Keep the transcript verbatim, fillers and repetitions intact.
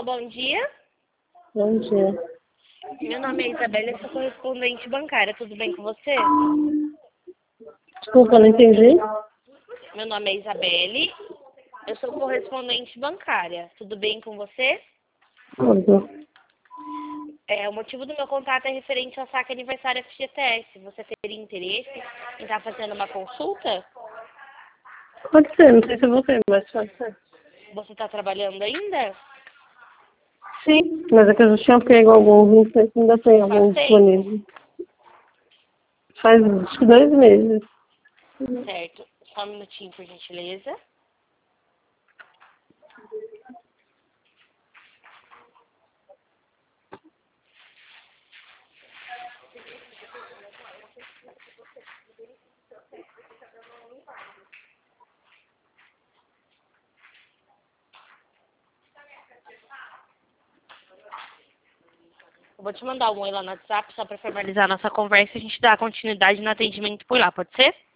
bom dia. Bom dia. Meu nome é Isabela, eu sou correspondente bancária. Tudo bem com você? Desculpa, não entendi. Meu nome é Isabelle, eu sou correspondente bancária. Tudo bem com você? Tudo. É, o motivo do meu contato é referente ao saque aniversário F G T S. Você teria interesse em estar fazendo uma consulta? Pode ser, não sei se é você, mas pode ser. Você está trabalhando ainda? Sim, mas é que eu já tinha pego alguns, não sei se ainda tem Faz alguns tempo? disponíveis. Faz acho que dois meses. Certo. Só um minutinho, por gentileza. Eu vou te mandar um oi lá no WhatsApp só para formalizar a nossa conversa e a gente dar continuidade no atendimento por lá, pode ser?